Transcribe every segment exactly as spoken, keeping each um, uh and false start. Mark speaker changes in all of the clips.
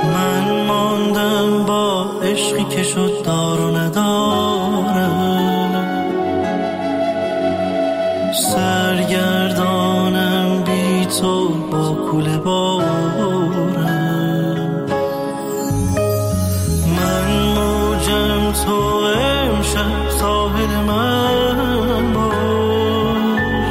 Speaker 1: من ماندم با عشقی که شد دار و نداره، سرگردانم بی تو با کوله باره. من موجم تو امشب ساحل من باش،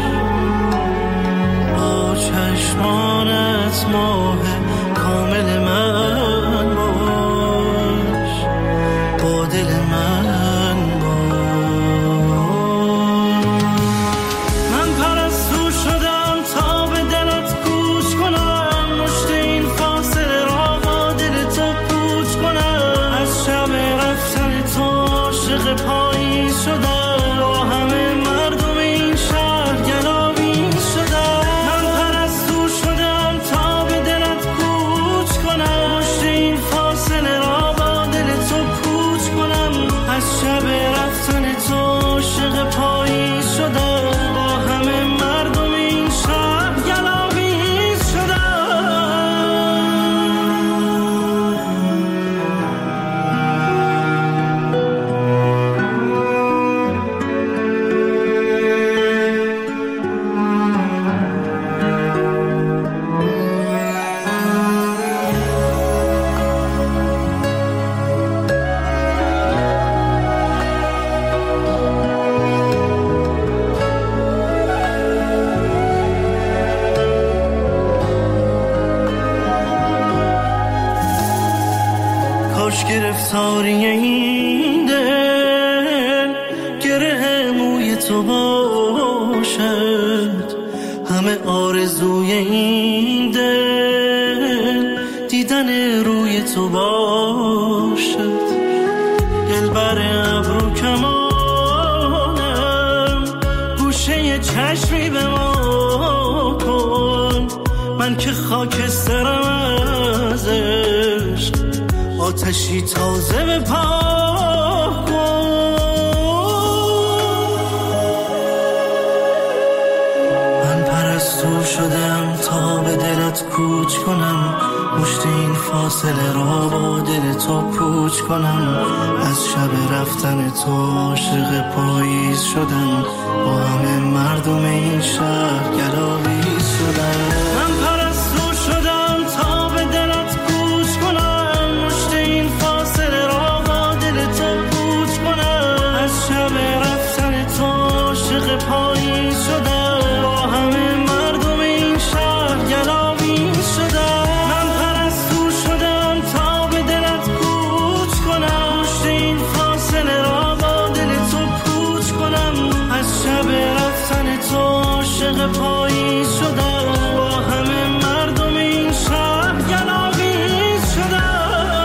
Speaker 1: با چشمانت ماه کامل من باش، با دل من باش. من پرستو شدم تا به دلت گوش کنم، مشت این فاصله را با دل تو پوچ کنم. از شب رفتن تو عاشق پاییز شدم، با همه مردم این شهر گلاویز شدم. من پرستو شدم تا به دلت گوش کنم، مشت این فاصله را با دل تو پوچ کنم. از شب رفتن تو عاشق پاییز شدم، با همه مردم این شهر گلاویز شدم. کاش گرفتاری این دل گره موی تو باشد، همه آرزوی این دل دیدن روی تو باشد. دلبر ابرو کمانم، گوشه چشمی به ما کن. من که خاکسترم از عشق، آتشی تازه به پا کن. من پرستو شدم تا به دلت کوچ کنم، مشت این فاصله را با دل تو پوچ کنم. از شب رفتن تو عاشق پاییز شدم، با همه مردم این شهر گلاویز شدم. من پرستو شدم تا به دلت کوچ کنم، مشت این فاصله را با دل تو پوچ کنم. از شب رفتن تو عاشق پاییز شدم، با همه مردم این شهر گلاویز شدم. من پرستو شدم تا به دلت کوچ کنم، مشت این فاصله را با دل تو پوچ کنم. از شب رفتن تو عاشق پاییز شدم، با همه مردم این شهر گلاویز شدم.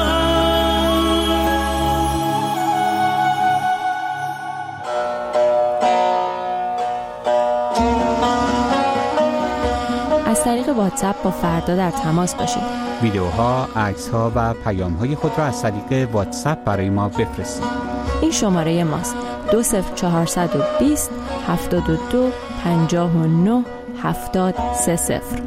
Speaker 2: از طریق واتساپ با فردا در تماس باشید.
Speaker 3: ویدیوها، عکس‌ها و پیام‌های خود را از طریق واتساپ برای ما بفرستید.
Speaker 2: این شماره ماست: دو صفر چهارصد و بیست هفتاد و دو پنجاه و نه هفتاد سه صفر.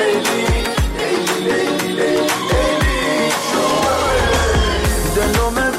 Speaker 1: دلم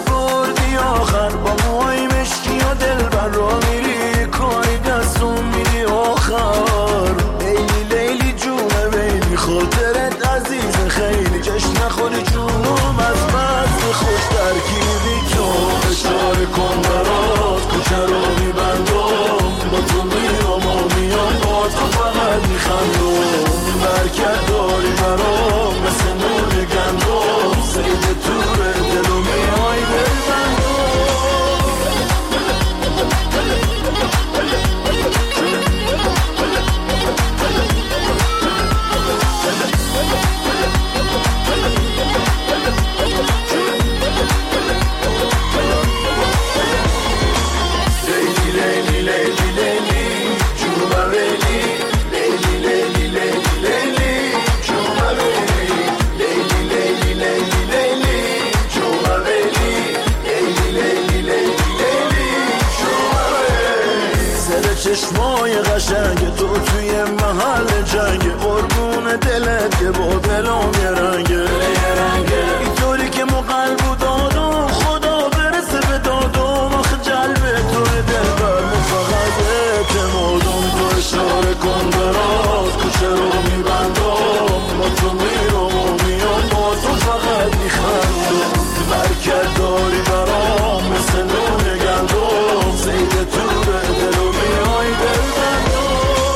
Speaker 1: چشمای قشنگ تو توی محل جنگ، قربون دلت که با دلم یه رنگه اینطوری که مو قلب و دادم خدا برسه به دادم، آخه جلبه توی دلبر مو فقط اعتمادم، تو اشاره کن برات کوچه رو میبندم، با تو میرم و میام با تو فقط میخندم، برکت داری برام مثل نون گندم، زید تو به دل و میای دل بندم.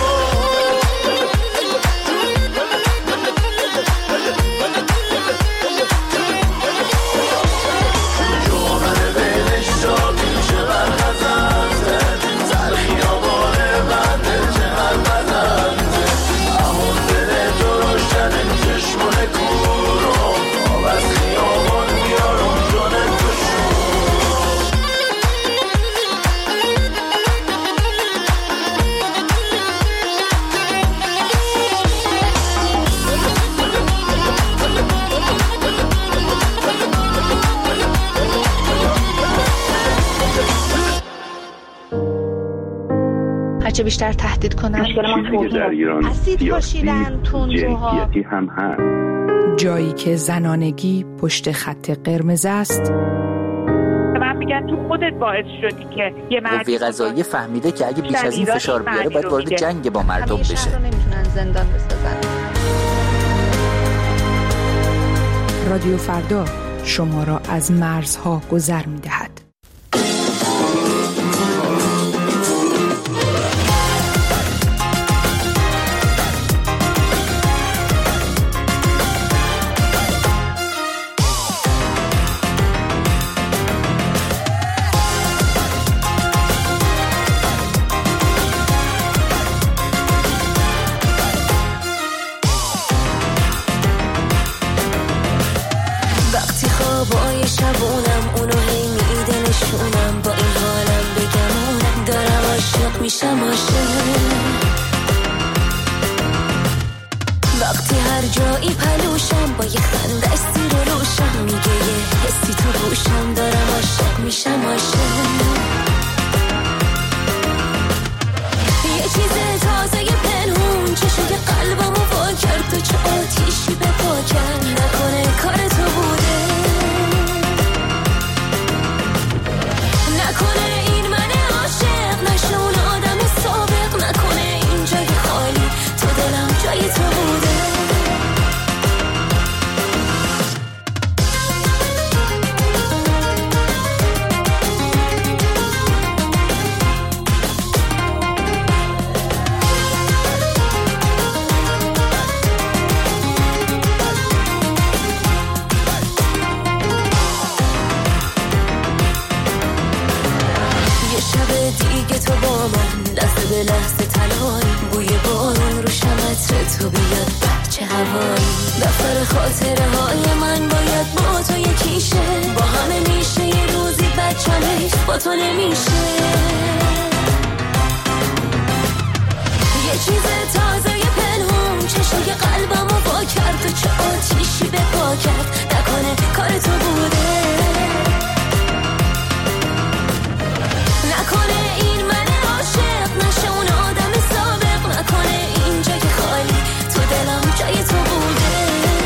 Speaker 1: جوامن بینش شاکی چقدر خزنده، سر خیابانه بنده چقدر بزنده، همون دل تو روشن چشمون کورم، آب از خیابان بیارم جان تو شورم.
Speaker 4: هرچه بیشتر تهدید کنن
Speaker 5: چیزی که در ایران
Speaker 4: اسید پاشیدن، تندروها،
Speaker 5: جنسیتی هم هست.
Speaker 6: جایی که زنانگی پشت خط قرمز است.
Speaker 7: من میگن تو خودت باعث شدی که یه مرد
Speaker 8: قوه قضاییه فهمیده که اگه بیش از این فشار بیاره باید وارد جنگ با مردم بشه.
Speaker 4: همیشه رو نمیتونن زندان بسازن.
Speaker 6: رادیو فردا شما را از مرزها گذر می‌دهد.
Speaker 9: وقتی هر جایی پلوشم با یه خنده سیر و روشم، میگه یه حسی تو گوشم دارم عاشق میشم عاشق. یه چیز تازه پنهون چشوی قلبمو وا کرد و چه آتیشی به پا کرد، نکنه کار تو بوده، نکنه این من عاشق نشه اون آدم سابق، نکنه این جای خالی تو دلم جای تو بوده. دیگه تو با من لحظه به لحظه تلایی، بوی بارون رو شمتر تو بیاد بچه هوایی، دفتر خاطره های من باید با تو یکیشه، با همه میشه یه روزی بچم حیف با تو نمیشه. یه چیز تازه پنهون چشوی قلبمو وا کرد و چه آتیشی به پا کرد، نکنه کار تو بوده، نکنه این من عاشق نشه اون آدم سابق، نکنه این جای خالی تو دلم جای تو بوده.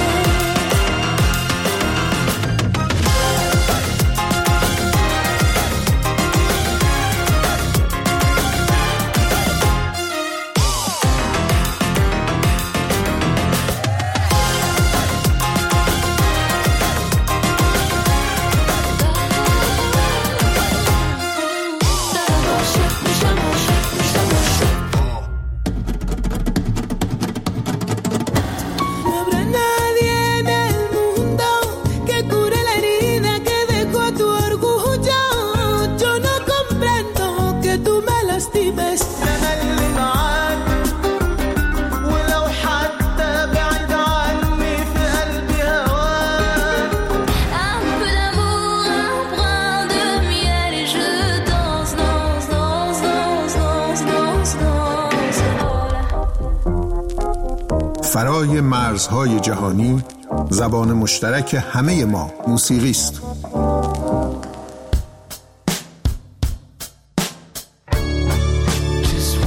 Speaker 10: فرای مرزهای جهانی، زبان مشترک همه ما موسیقی است.
Speaker 1: Just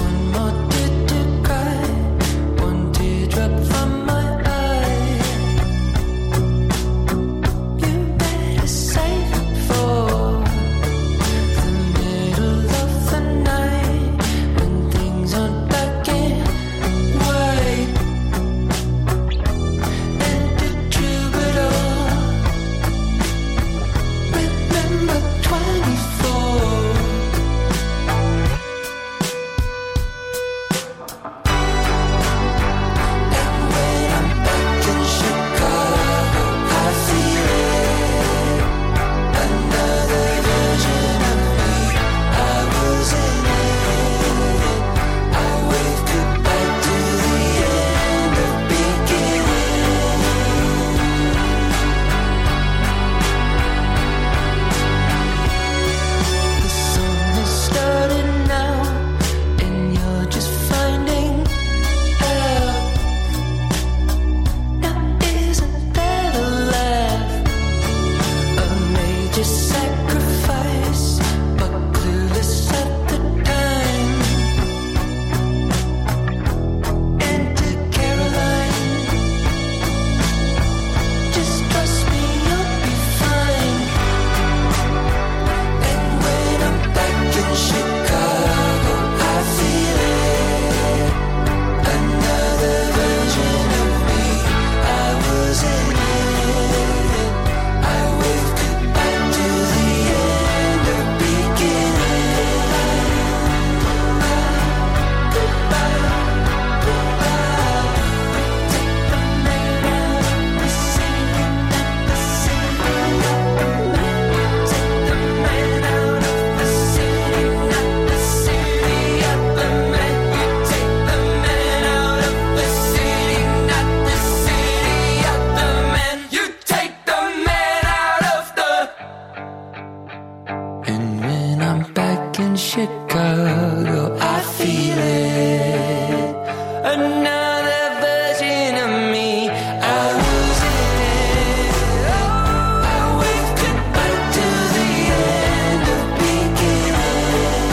Speaker 5: Chicago, I feel it. Another version of me, I was in it. Oh, I waved goodbye to the end of beginning.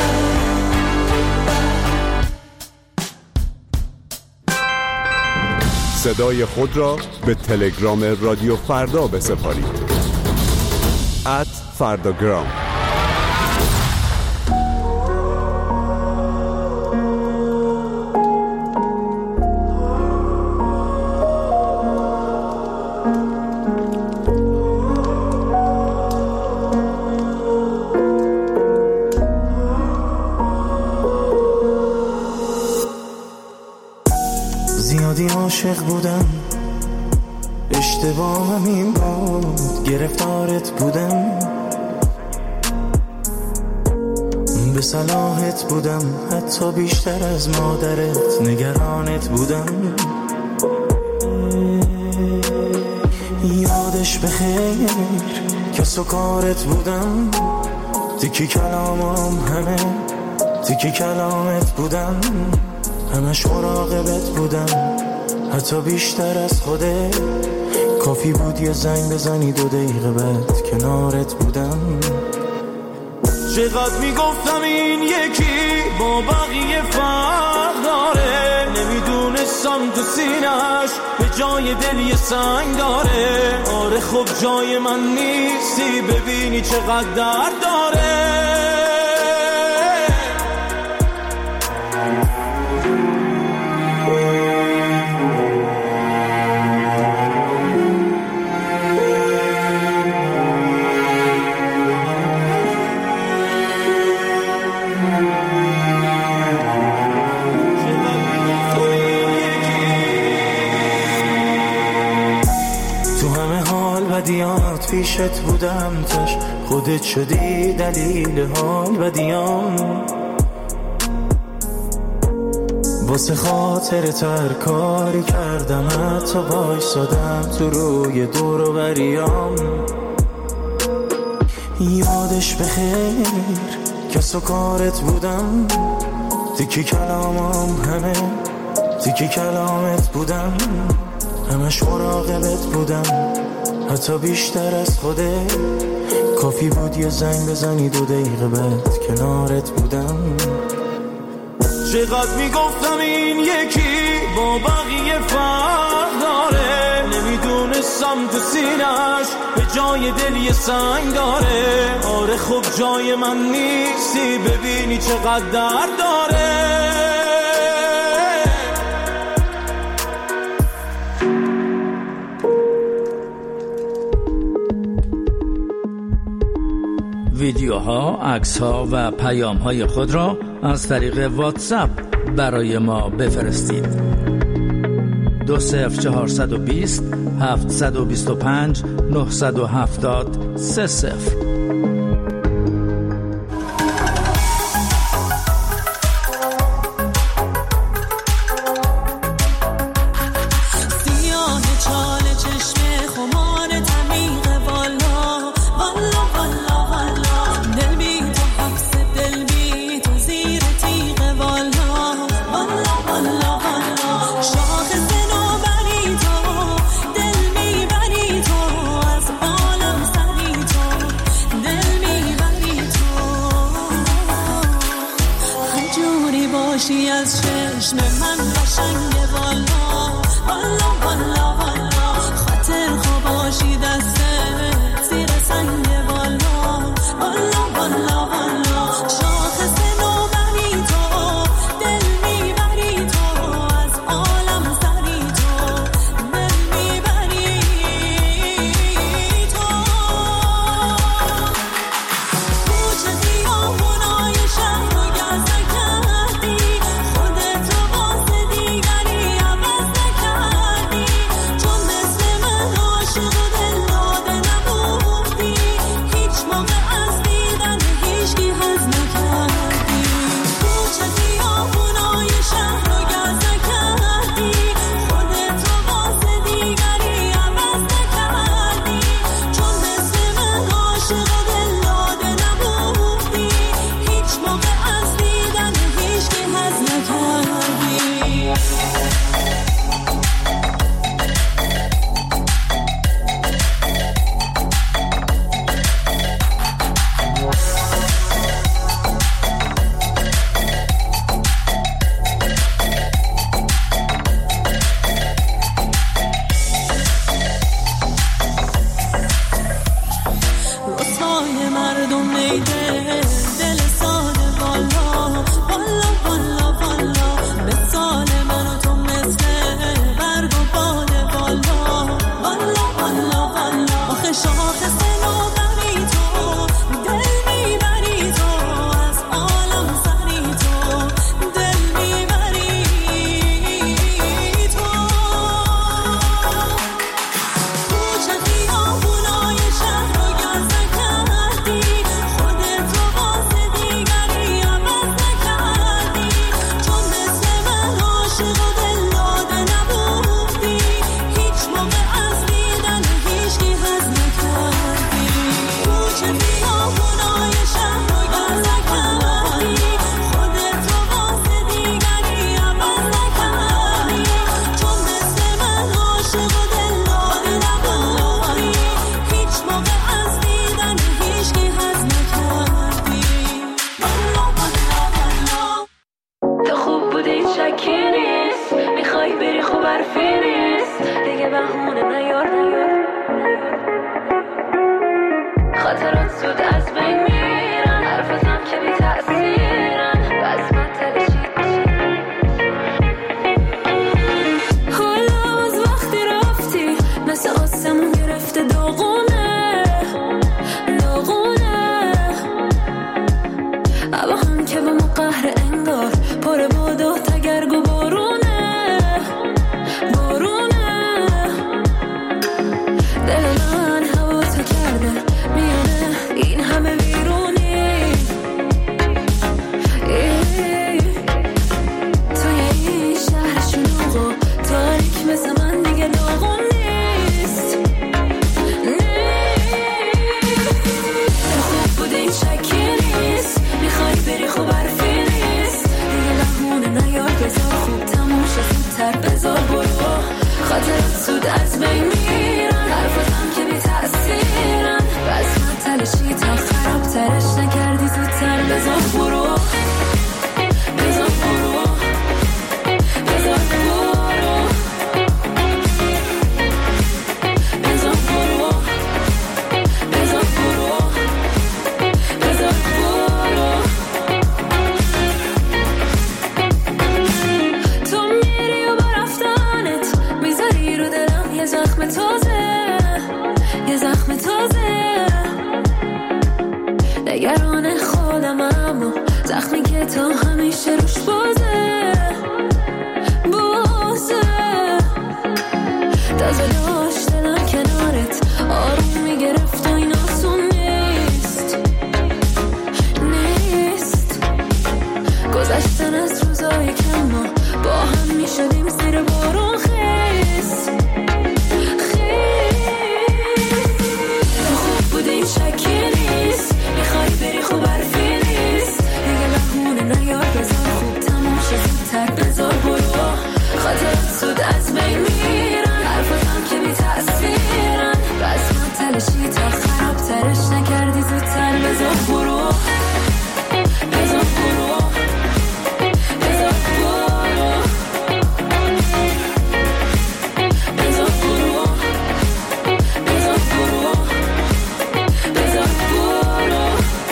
Speaker 11: صدای خود را به تلگرام رادیو فردا بسپارید. ات فرداگرام.
Speaker 1: زیادی عاشق بودم، اشتباهم این بود، گرفتارت بودم، به صلاحت بودم، حتی بیشتر از مادرت نگرانت بودم. یادش بخیر کس و کارت بودم، تیکی کلامم همه تیکی کلامت بودم، همش مراقبت بودم، حتی بیشتر از خودت. کافی بود یه زنگ بزنی دو دقیقه بعد کنارت بودم. چقدر میگفتم این یکی با بقیه فرق داره، نمیدونستم تو سینه‌اش به جای دل یه سنگ داره. آره خب جای من نیستی، ببینی چقدر درد داره. بدیات پیشت بودم، تش خودت شدی دلیل حال بدیام. واسه خاطر تر کاری کردم، حتی وایسادم تو روی دور و بریام. یادش بخیر کس و کارت بودم، تیکی کلامم همه تیکی کلامت بودم، همش مراقبت بودم، حتی بیشتر از خودت. کافی بود یه زنگ بزنی دو دقیقه بعد کنارت بودم. چقدر میگفتم این یکی با بقیه فرق داره، نمیدونستم تو سینه‌اش به جای دل یه سنگ داره. آره خب جای من نیستی، ببینی چقدر درد داره.
Speaker 12: ویدیوها، عکس‌ها و پیام‌های خود را از طریق واتساپ برای ما بفرستید. دو صفر چهارصد و بیست هفتصد و بیست و پنج نهصد و هفتاد سه صفر.
Speaker 13: از چشم من قشنگه والا والا والا والا، خاطر خواباشی دستت زیر سنگه والا والا والا والا. شاخص نوبری تو، دل میبری تو، از عالم سری تو، دل میبری تو. کوچه خیابونای شهر رو گزده کردی، خودتو واسه دیگری عوض نکردی.
Speaker 9: تو خوب بودی شکی نیست، میخوای بری خوب حرفی نیست، دیگه بهونه نیار نیار. خاطرات زود از بین میرن، حرفتم که بی تأثیرن، بس من تلشید حالا از وقتی رفتی مثل آسمون گرفته داغونه داغونه، عبا هم که به ما قهر انگار پر باد و تگرگ و بارونه بارونه. دل من هوا تو کرده میونه این همه ویرونی، توی این شهر شلوغ و تاریک مثل من دیگه داغون نیست تو خوب بودی شکی نیست، میخوای بری خوب حرفی نیست، دیگه لحونه نیار بذار خوب تموم شد زودتر بذار برو. خاطرات زود از بین میرن، حرفتم که بی تأثیرن، بس من تلشی تا خراب ترش نکردی زودتر بذار برو بذار برو بذار برو بذار برو بذار برو بذار برو. تو میری و با رفتنت میذاری رو دلم یه زخم تازه یه زخم تازه، نگران خودم اما زخمی که تا همیشه روش بازه بازه. تازه داشت دلم کنارت آروم میگرفت و این آسون نیست نیست. گذشتن از روزایی که ما با هم میشدیم زیر بارون خیست تو خوب بودی شکی نیست، میخوای بری خوب حرفی نیست، دیگه بهونه نیار بذار خوب تموم شد زودتر بذار برو. خاطرات زود از بین میرن، حرفتم که بی تأثیرن، بس من تلشی تا خراب ترش نکردی زودتر بذار برو بذار برو بذار برو بذار برو بذار برو بذار برو.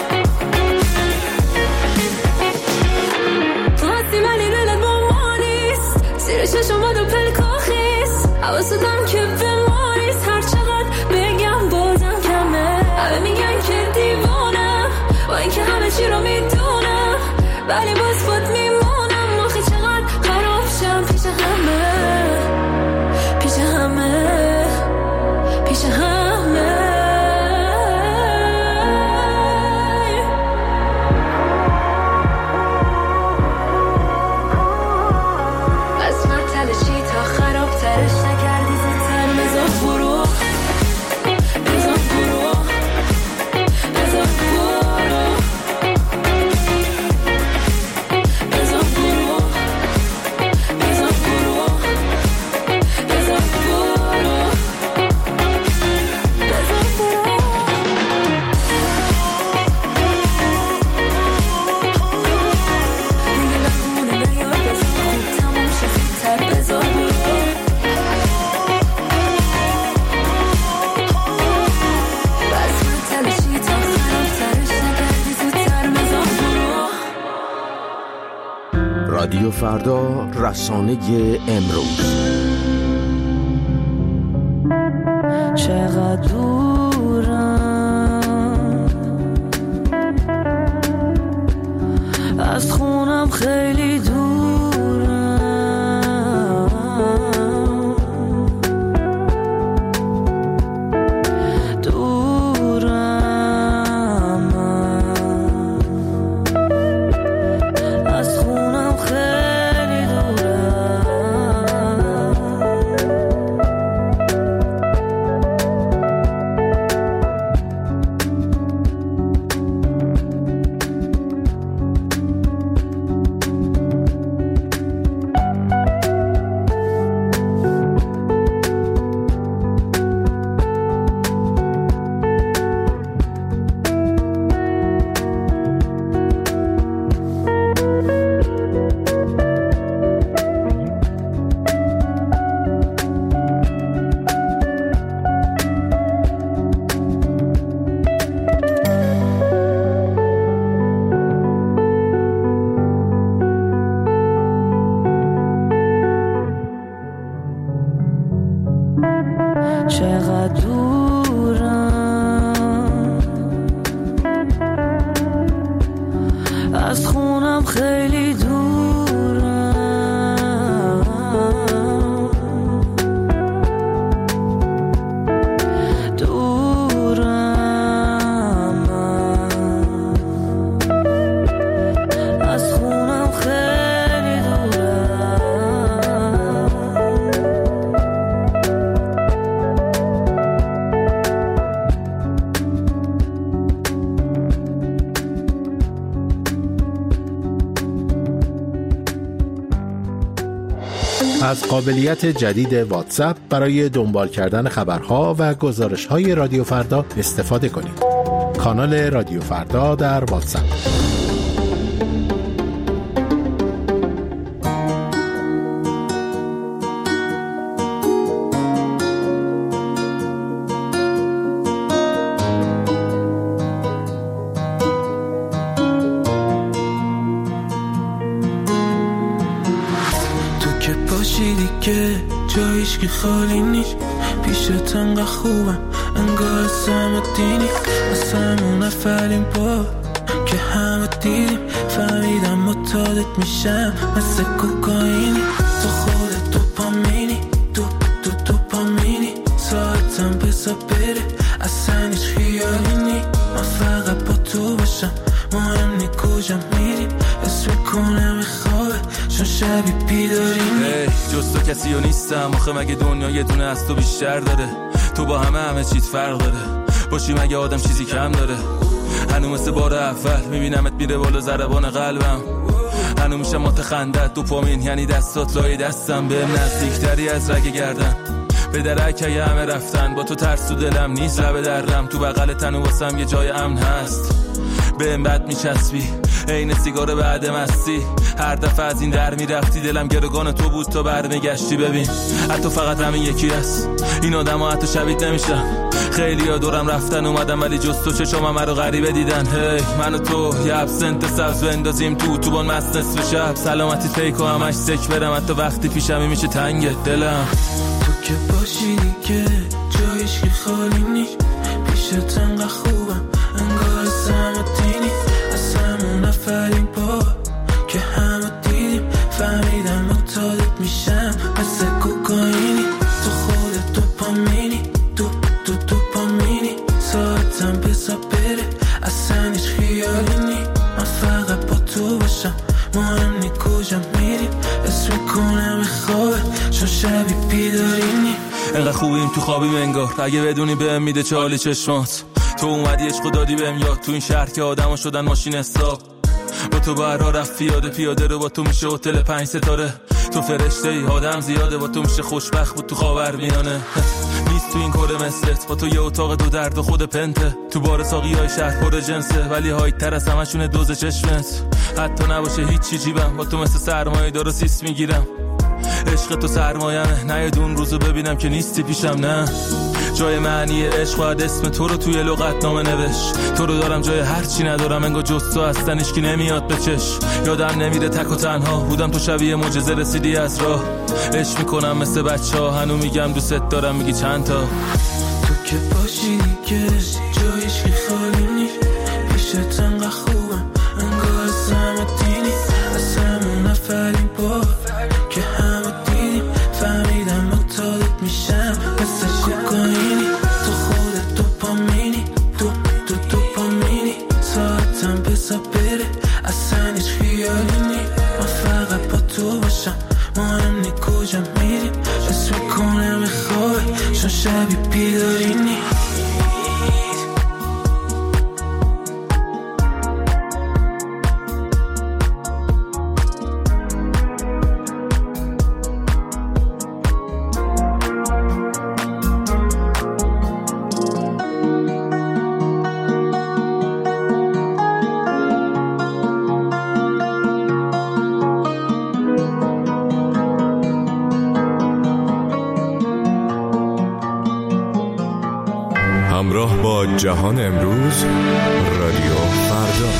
Speaker 9: تو هستی ولی دلت با ما نیست، زیر چشمات و پلکا خیست، حواستم که به ما نیست، هر چقدر بگم بازم کمه. همه میگن که دیوانم با این که همه چی رو میدونم، ولی باز خود میمونم آخه چقدر خراب شم پیش همه پیش همه پیش همه. بس من تلشی تا خراب ترش نکردی زودتر بذار برو بذار برو بذار برو بذار برو بذار برو بذار برو بذار برو. دیگه لحونه نیار بذار خوب تموم شد زودتر بذار برو. بس من تلشی تا خراب ترش نکردی زودتر بذار برو.
Speaker 14: رادیو فردا، رسانه امروز.
Speaker 13: چقدر دورم از خونم، خیلی دورم دورم از خونم، خیلی دورم. خیلی دورم، دورم من از خونم خیلی دورم.
Speaker 15: از قابلیت جدید واتساپ برای دنبال کردن خبرها و گزارش‌های رادیو فردا استفاده کنید. کانال رادیو فردا در واتساپ.
Speaker 16: که جایش که خالی نیست، پیشت انقدر خوبم انگار سم دینی، از همون اولین بار که همه دیدیم فهمیدم متعادت میشم مثل کوکائینی. تو خودت دوپامینی، دو دو دوپامینی، ساعتم بزا بره اصلا هیچ خیالی نی، من فقط با تو باشم مهم نی کجا میریم، اسم کنم خوابه چون شبی بیداریم.
Speaker 17: hey, جز تو کسی رو نیستم آخه مگه دنیا یه دونه از تو بیشتر داره، تو با همه همه چیز فرق داره، باشی مگه آدم چیزی کم داره، هنو مثل بار اول میبینمت میره بالا ضربان قلبم، هنو میشم متخندت دوپامین یعنی دستات لای دستم، بهم نزدیکتری از رگ گردن به درک همه رفتن، با تو ترس تو دلم نیست لب درم، تو بغل تنو واسم یه جای امن هست، بهم بد میچسبی عین سیگار بعد مستی، هر دفعه از این در میرفتی دلم گروگان تو بود تا برمیگشتی. ببین حتی فقط همین یکی هست این آدم ها حتی شبیه نمیشم، خیلی ها دورم رفتن اومدم ولی جز تو چشم همه رو غریبه دیدن. هی من و تو یه ابسنت سبز بندازیم تو تو بان مست نصف شب، سلامتی فیک و همش سک برم حتی وقتی پیشمی میشه تنگ دلم.
Speaker 16: تو که باشی دیگه جایش که خالی نیست، پیشت انقدر خوبم انگار سمتینی، از همون اولین بار که همه دیدیم فهمیدم متعادت میشم مثل کوکائینی. تو خودت دوپامینی، دو دو دوپامینی، ساعتم بزا بره اصلا هیچ خیالی نی، من فقط با تو باشم مهم نی کجا میریم، اسم کنم خوابه چون شبی بیدارینی.
Speaker 17: انقدر خوبیم تو خوابیم انگار اگه بدونی بهم میده چالی چشمات، تو اومدی عشق دادی بهم یاد، تو این شهر که آدما شدن ماشین حساب، با تو برا رفت پیاده پیاده رو با تو میشه هتل پنج ستاره، تو فرشته ای آدم زیاده با تو میشه خوشبخت بود تو خاورمیانه، نیست تو این کره مثلت با تو یه اتاق دو درد و خود پنته، تو بار ساقی های شهر پر جنسه ولی هایت تر از همشونه دوز چشمت، حتی نباشه هیچی جیبم با تو مثل سرمایه دار و سیس میگیرم، عشق تو سرمایمه نه یه دون روزو ببینم که نیستی پیشم، نه جای معنی عشق باید اسم تو رو توی لغت نامه نوشت، تو رو دارم جای هر چی ندارم انگار جز تو هستن هیچکی نمیاد به چش، یادم نمیره تک و تنها بودم تو شبیه معجزه رسیدی از راه، عشق میکنم مثل بچه ها هنو میگم دوست دارم میگی چند تا.
Speaker 16: تو که باشی دیگه جایش که خالی نیست، پیشت انقدر خوبم انگار سمتینی، از همون اولین بار که همه دیدیم فهمیدم متعادت میشم مثل کوکائینی. تو خودت دوپامینی، دو دو دوپامینی، ساعتم بزا بره اصلا هیچ خیالی نی، من فقط با تو باشم مهم نی کجا میریم، اسم کنم خوابه چون شبی بیدارینی.
Speaker 11: همراه با جهان امروز رادیو فردا.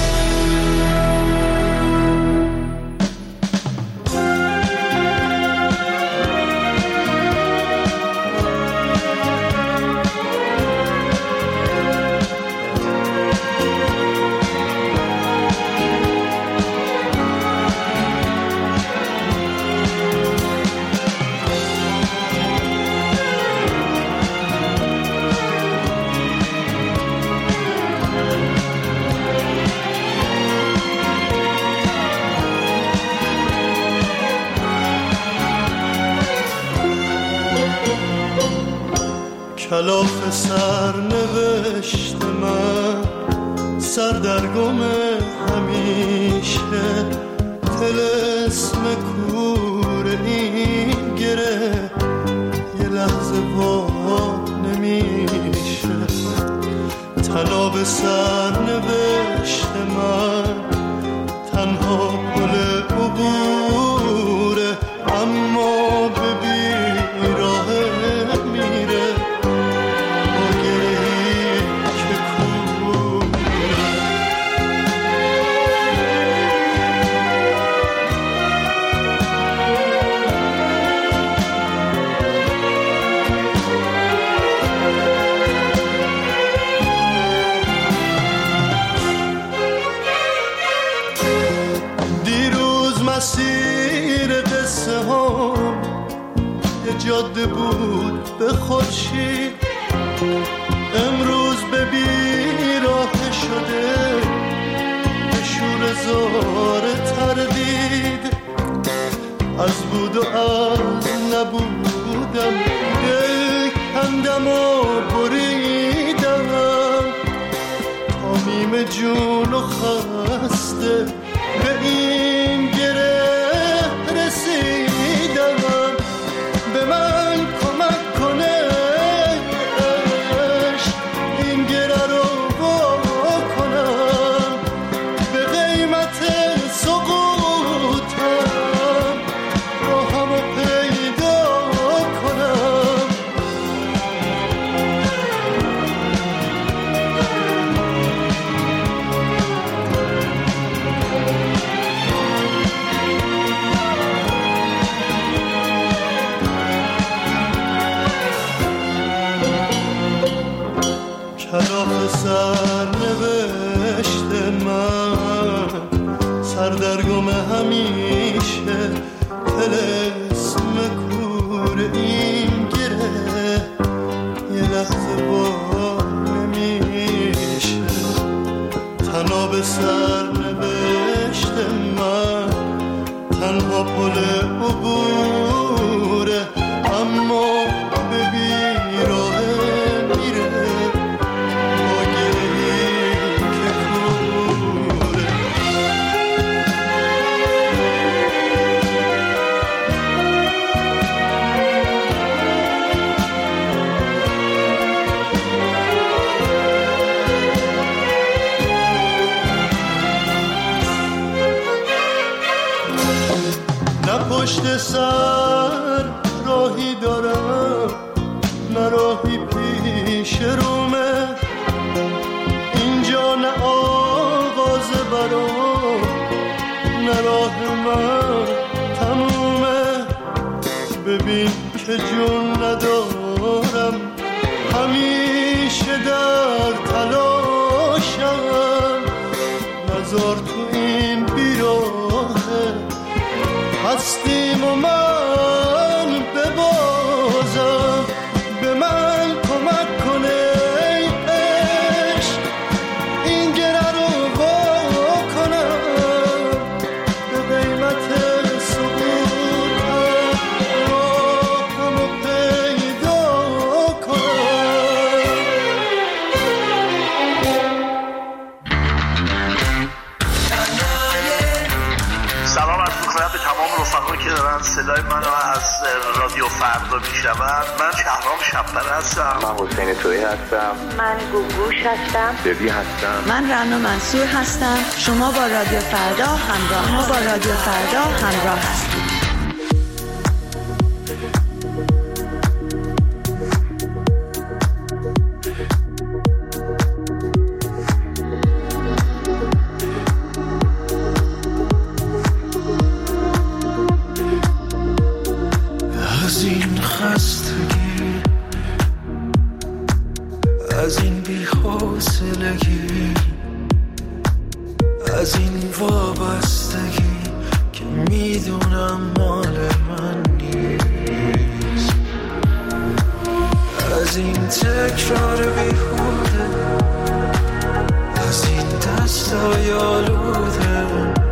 Speaker 1: کلاف سرنوشت من، سردرگم همیشه، طلسم کور این گره یه لحظه وا نمیشه. طناب سرنوشت من تنها پل عبوره، اما به بیراه میره با گرهی که کوره. دیروز مسیر قصه ها یه جاده بود به خورشید، امروز به بیراه شده به شور زار تردید. از بود و از نبودم دل کندم و بریدم، تا نیم جون و خسته به این گره رسیدم. به من کمک کنه عشق این گره رو وا کنم، به قیمت سقوطم راهمو پیدا کنم. کلاف سرنوشت من، سردرگم همیشه، طلسم کور این گره یه لحظه با نمیشه. طناب سرنوشت من تنها پل عبوره، اما به بیراه میره با گرهی که کوره. نه پشت سر راهی دارم، نه راهی پیش رومه، اینجا نه آغاز برام، نه راه من تمومه. ببین که جون ندارم، همیشه در تلاشم، نزار تو این بیراهه هستیم و من ببازم. به من کمک کنه ای عشق این گره رو وا کنم، به قیمت سقوطم راهمو پیدا کنم.
Speaker 18: سلام عرض می‌کنم به تمام رفقایی که دارن صدای منو از رادیو فردا میشنون. من شهرام شب‌پره هستم.
Speaker 19: من حسین تویی هستم.
Speaker 4: من گوگوش هستم.
Speaker 19: ببی هستم.
Speaker 20: من رنا منصور هستم. شما با رادیو فردا همراه ما با رادیو فردا همراه هستید.
Speaker 16: از این خستگی، از این بی‌حوصلگی، از این وابستگی که میدونم مال من نیست، از این تکرار بیهوده، از این دستای آلوده،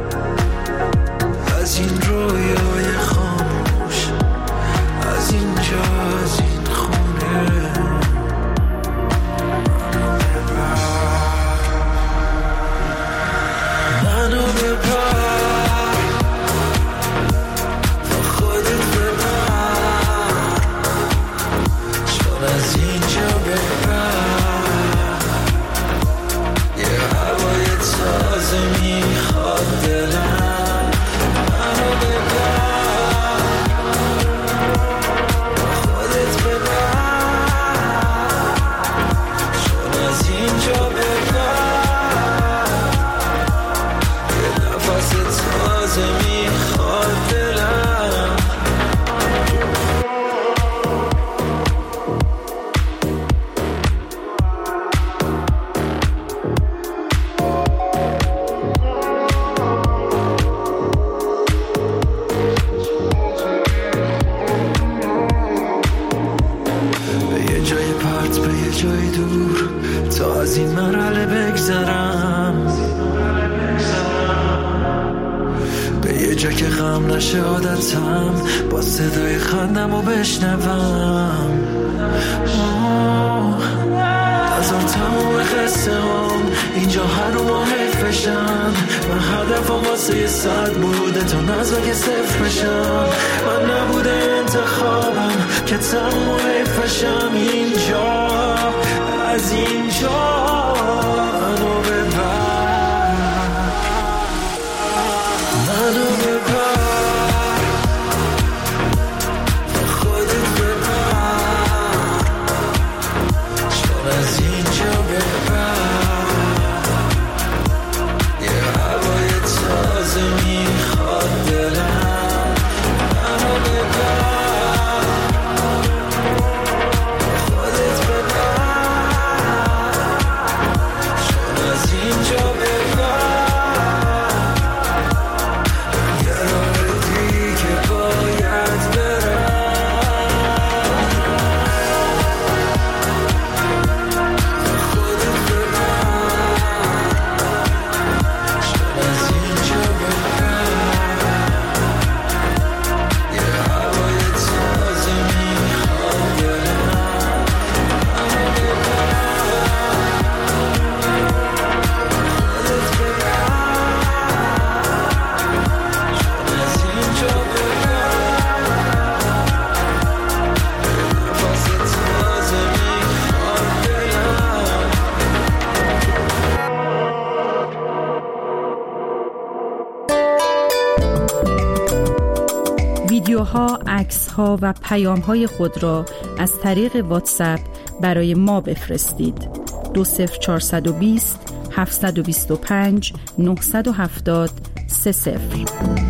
Speaker 16: از این رویای خاموش، از اینجا، از این خونه. یه جا که غم نشه عادتم با صدای خندم رو بشنوم. نظر تموم قصه هم اینجا هر رو ما حیف بشن. من هدفم واسه یه صد بوده تا نظر که صفر بشم. من نبوده انتخابم که تموم حیف بشم. اینجا از اینجا منو ببر، منو ببر، خودت ببر، چون از اینجا ببر. یه هوای تازه میخواد دلم، منو ببر، خودت ببر، چون از اینجا ببر. یه راه دیگه باید برم. خودت ببر، چون از اینجا ببر. یه هوای تازه میخواد دلم، منو ببر، خودت ببر، چون از اینجا ببر. نفس تازه میخواد دلم.
Speaker 6: ویدیوها، عکس‌ها و پیام‌های خود را از طریق واتساپ برای ما بفرستید. دو صفر چهارصد و بیست هفتصد و بیست و پنج نهصد و هفتاد سه صفر.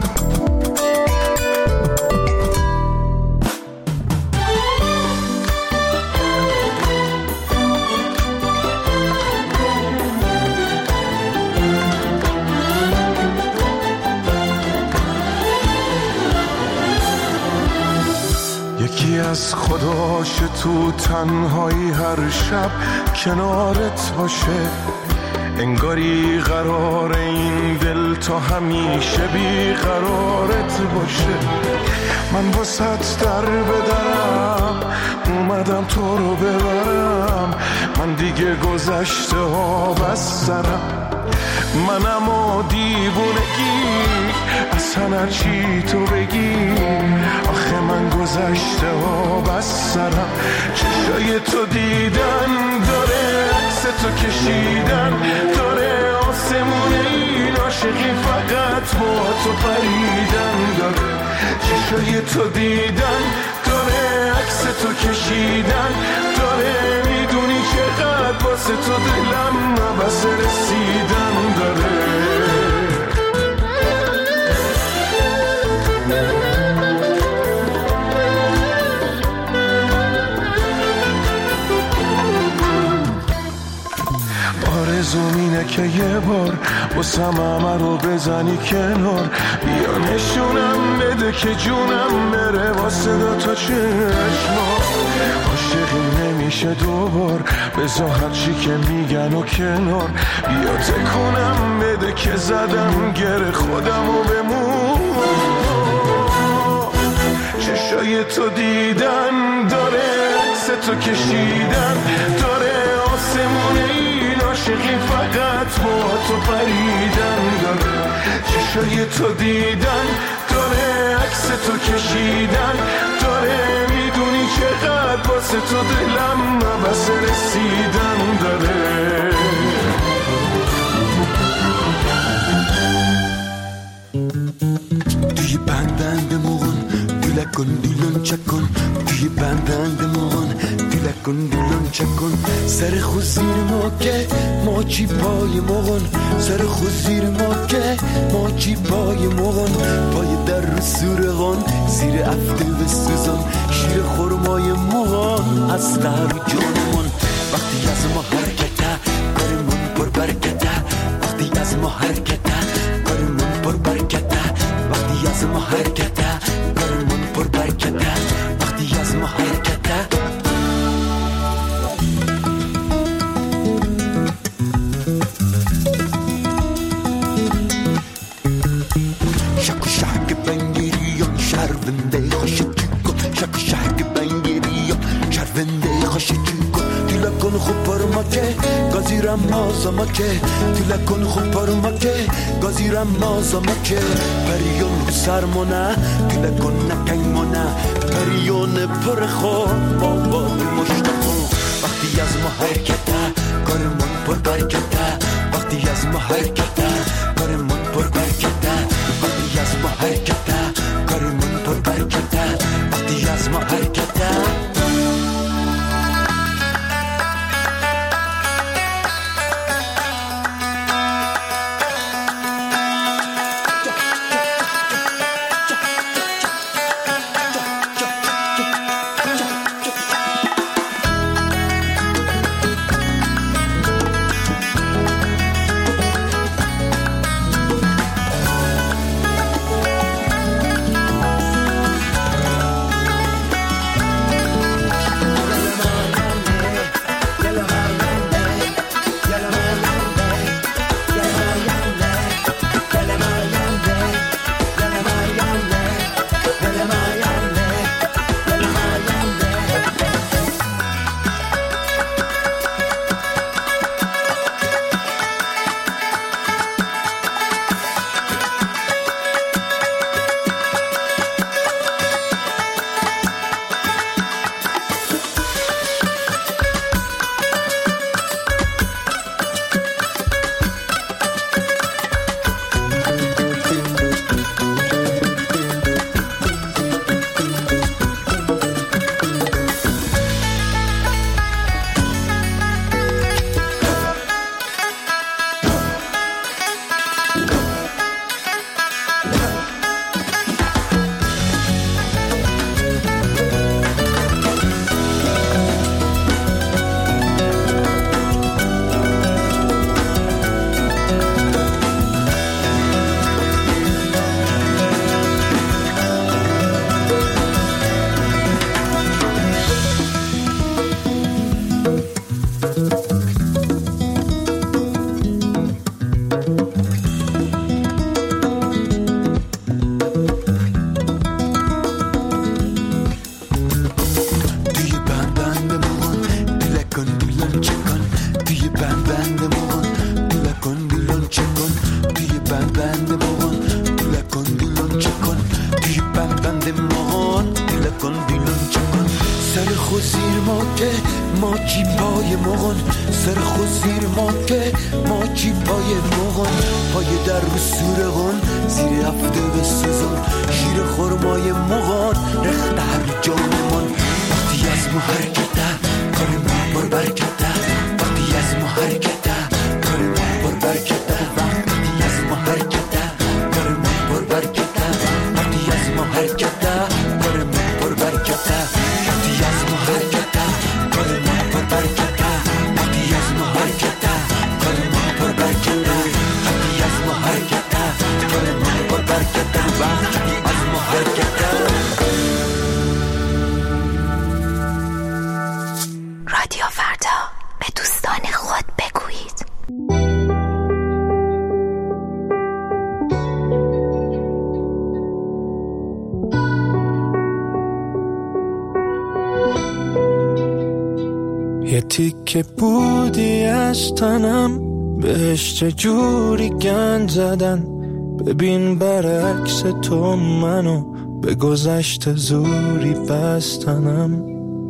Speaker 21: یکی از خداش تو تنهایی هر شب کنارت باشه، انگاری قرار این دل تا همیشه بی قرارت باشه. من واسط در بدرم اومدم تو رو ببرم، من دیگه گذشته ها بس سرم. منم و دیوونگی اصلا چی تو بگی، آخه من گذشته ها بس سرم. چشای تو دیدن داره، عکس تو کشیدن داره، آسمون این عاشقی فقط با تو پریدن داره. چشای تو دیدن داره، عکس تو کشیدن داره، میدونی چقدر واسه تو دلم نبس رسیدن داره. آرزوم اینه که یه بار واسم همه رو بزنی کنار، بیا نشونم بده که جونم بره واسه دو تا چشما. عاشقی نمیشه دوبار، بذار هرچی که میگن و کنار، بیا تکونم بده که زدم گره خودم و بمون. چشای تو دیدن داره، عکس تو کشیدن داره، آسمون این عاشقی فقط با تو پریدن داره. چشای تو دیدن داره، عکس تو کشیدن داره، میدونی چقدر واسه تو دلم نبس رسیدن داره.
Speaker 22: توی بندند مغن دیلکن دیلون چکن، توی بندند مغن دیلکن دیلون چکن. سر خود زیر ما که ماچی پای مغن، سر خود زیر ما که ماچی پای مغن. پای در رو سورغان زیر افته و سوزان، شیر خورمای مغن از قهر جانمون. وقتی از ما حرکته برمون پر برکته، وقتی از ما حرکته برمون پر برکته، وقتی از ما حرکته برمون پر برکته، وقتی از ما حرکته. شک و شک بنگیریان شرونده خوش چیکو شک و شک بنگیریان شرونده خوش چیکو دیلا کن خوب پرما که گازیرم مازما که دیلا کن خوب پرما که گازیرم مازما که پریون رو سرمونه دیلا کن نکنگمونه پریون پر خواب بابا مشتاقو وقتی از ما حرکته کارمون پر برکته وقتی از ما حرکته کارمون پر برکته وقتی از ما حرکته کارمون پر برکته وقتی از ما حرکته
Speaker 21: یه تیکه بودی از تنم بهش چجوری گند زدن ببین برعکس تو منو به گذشت زوری بستنم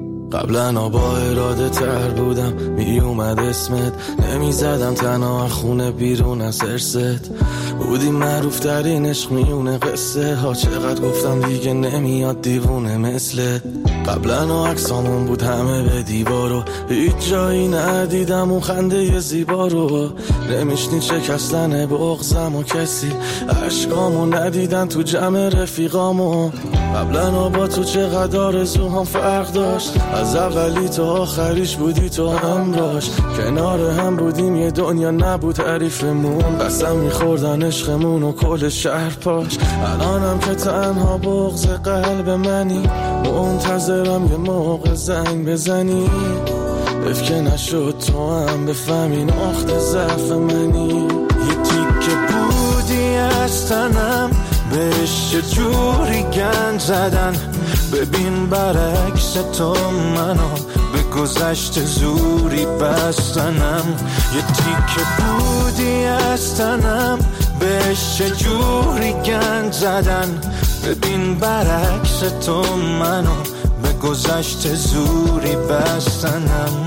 Speaker 2: قبلا با اراده تر بودم می اومد اسمت نمی زدم تنها خونه بیرون از ارست بودی معروف ترین عشق میونه قصه ها چقدر گفتم دیگه نمیاد دیوونه مثلت قبلا و عکسامون بود همه به دیوارو هیچ جایی ندیدم اون خنده زیبا رو نمیشنید شکستن بغضم و کسی عشقامو ندیدن تو جمع رفیقامو قبلا با تو چقدر آرزوهام فرق داشت از اولی تا آخریش بودی تو همراش کنار هم بودیم یه دنیا نبود تعریفمون قسم میخوردن عشقمون و کل شهر پاش الانم که تنها بغض قلب منی منتظرم یه موقع زنگ بزنی اف که نشد تو هم بفهمی نقطه ضعف منی
Speaker 21: یه تیکه بودی از تنم بهش چه جوری گند زدن. ببین برعکس تو منو به گذشت زوری بستنم. یه تیکه بودی از تنم بهش چه جوری گند زدن. ببین برعکس تو منو به گذشت زوری بستنم.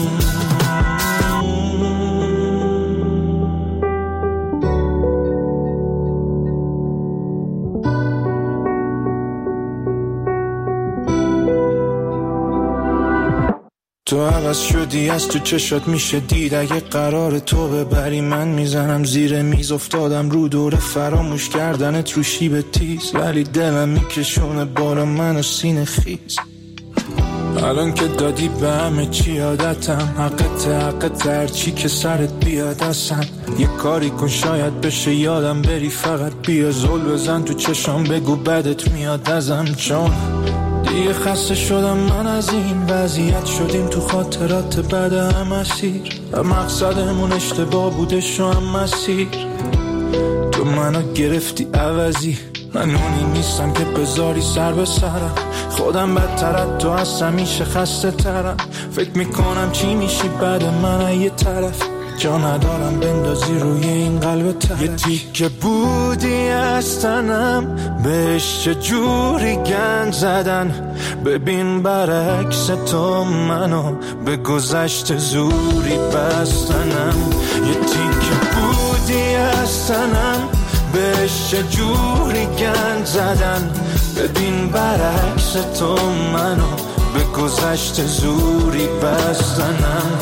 Speaker 21: تو عوض شدی از تو چشات میشه دید. اگه قرار تو ببری من میزنم زیر میز. افتادم رو دوره فراموش کردنت رو شیب تیز. ولی دلم میکشونه بالا منو سینه خیز. الان که دادی به همه چی عادتم. حقت حقت هرچی که سرت بیاد اصلا. یه کاری کن شاید بشه یادم بری. فقط بیا زل بزن تو چشام بگو بدت میاد ازم. چون دیگه خسته شدم من از این وضعیت. شدیم تو خاطرات بعد هم اسیر. و مقصدمون اشتباه بوده شو هم مسیر. تو منو گرفتی عوضی. من اونی نیستم که بذاری سر به سرم. خودم بدترت تو از همیشه خسته ترم. فکر میکنم چی میشی بعد من یه طرف. جا ندارم بندازی روی این قلب طرف. یه تیکه بودی از تنم بهش چه جوری گند زدن. ببین برعکس تو منو به گذشت زوری بستنم. یه تیکه بودی از تنم بهش چه جوری گند زدن. ببین برعکس تو منو به گذشت زوری بستنم.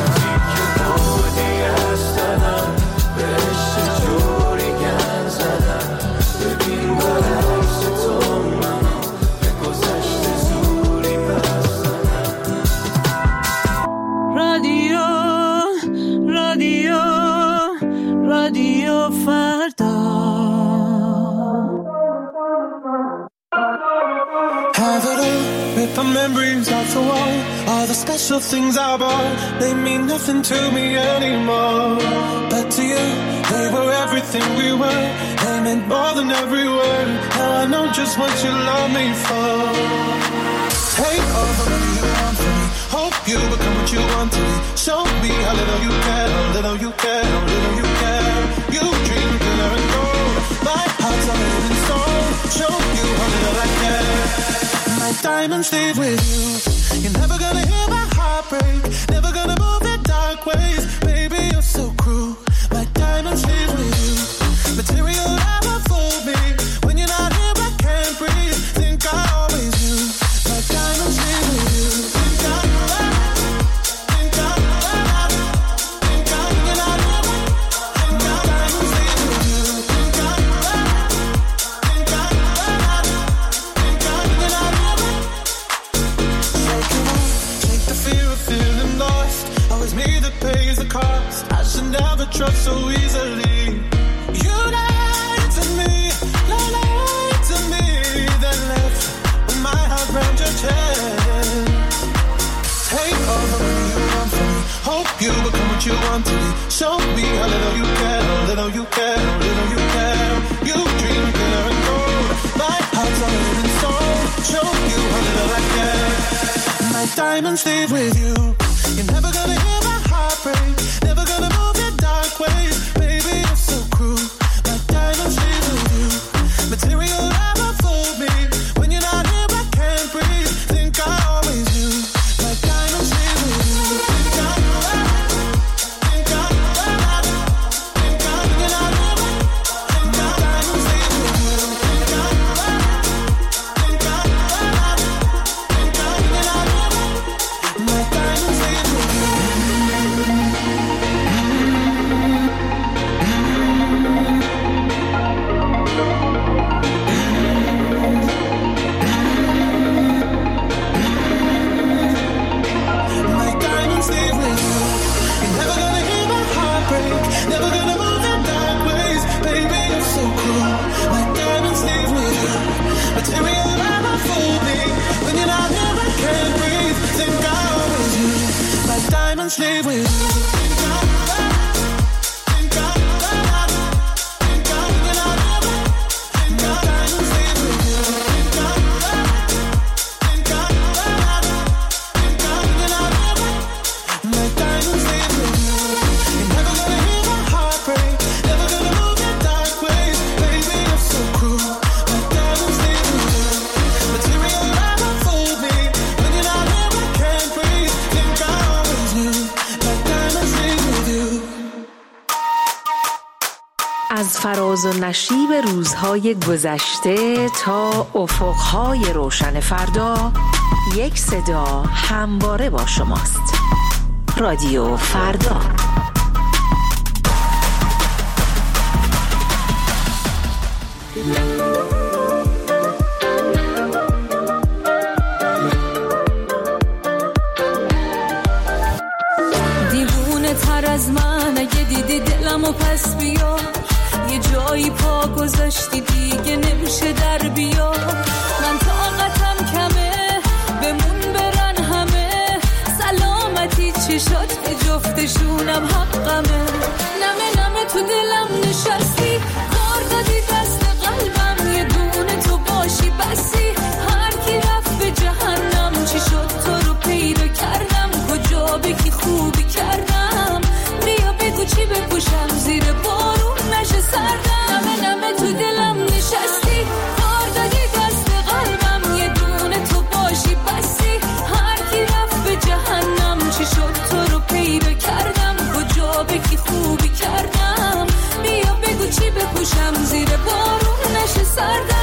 Speaker 21: The memories off the wall, all the special things I bought, they mean nothing to me anymore. But to you, they were everything we were. They meant more than every word. Now I know just what you love me for. Take all the money you want from me. Hope you become what you want to be. Show me how little you care, how little you care, how little you care. You dream glitter and gold. My heart's already been sold. Show you how little I care. My diamonds leave with you. You're never gonna hear my heart break. Never gonna move in dark ways. Baby, you're so cruel. My diamonds leave with you. Material never fooled me. When you're not here, I can't breathe. Think I always knew. My diamonds leave with you. Think I knew that. Think I knew that. Think I knew you're not here. Think my diamonds leave with you. Think I knew that. Think I knew that. Think I knew you're not here. Take the fear of feeling lost. Always me that pays the cost. I should never trust so easily. You lied to me, lied to me, then left with my heart round your chest. Take all the money you want from me. Hope you become what you want to be. Show me how little you care, how little you care, how little you care. You dream glitter and gold. My heart's already been sold. Show you how little I care. My diamonds leave with you. You're never gonna hear my heart break. Never gonna move in dark ways. Baby, you're so cruel. My diamonds leave with you. Material never fooled me. When you're not here, I can't breathe. Think I always knew. My diamonds leave with you. Think I knew that. Think I knew that. Think I knew you're not here. Think my diamonds leave with you. Think I knew that. Think I knew that. Think I knew you're not here. My diamonds leave with you. My diamonds leave with you. You're never gonna hear my heart break. Never gonna move in dark ways. Baby, you're so cruel. My diamonds leave with you. Material never fooled me. When you're not here, I can't breathe. Think I always knew. My diamonds leave with you. Think I knew that. Think I knew that. Think I knew you're not here. Think my diamonds leave with you.
Speaker 4: و نشیب روزهای گذشته تا افقهای روشن فردا، یک صدا همواره با شماست. رادیو فردا.
Speaker 13: دیوونه تر از من اگه دیدی دلمو پس بیار، یه جایی پا گذاشتی دیگه نمیشه در بیار. من طاقتم کمه بمون برن همه، سلامتی چشات به جفتشونم حقمه. نمه نمه تو دلم نشستی، کار دادی دست قلبم، یه دونه تو باشی بسی. هر کی رفت به جهنم، چی شد تو رو پیدا کردم، کجا بگی خوبی کردم. بیا بگو چی بپوشم زیر بارون نشه سردم. نمه نمه تو دلم نشستی، کار دادی دست قلبم، یه دونه تو باشی بسی. هر کی رفت به جهنم، چی شد تو رو پیدا کردم، کجا بگی خوبی کردم. بیا بگو چی بپوشم زیر بارون نشه سردم.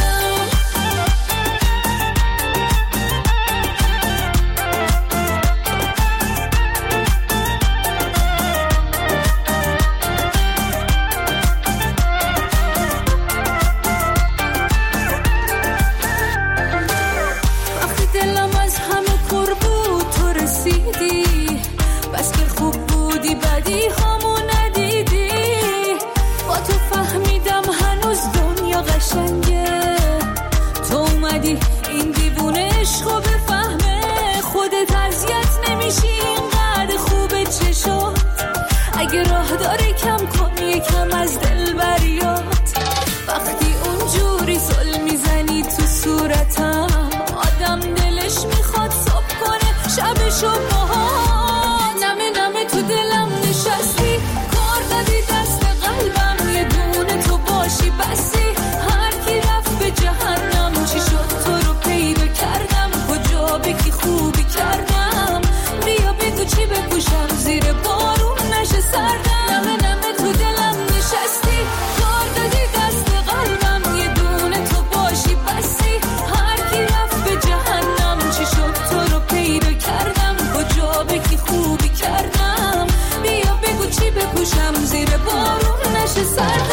Speaker 13: این دیوونه عشقو بفهمه، خودت اذیت نمیشی اینقدر خوبه چشات. اگه راه داره کم کن یکم از دل بریات. وقتی اونجوری سل میزنی تو صورتم، آدم دلش میخواد صبح کنه شبشو باهات. نمه نمه تو دلم نشستی، کار دادی دست قلبم، یه دونه تو باشی بسی. هر کی رفت به جهنم، چی شد تو رو پیدا کردم، کجا بگی خوبی کردم. بیا بگو چی بپوشم زیر بارون نشه سردم. نمه نمه تو دلم نشستی، کار دادی دست قلبم، یه دونه تو باشی بسی. هر کی رفت به جهنم، چی شد تو رو پیدا کردم، کجا بگی خوبی کردم. بیا بگو چی بپوشم زیر بارون نشه سردم.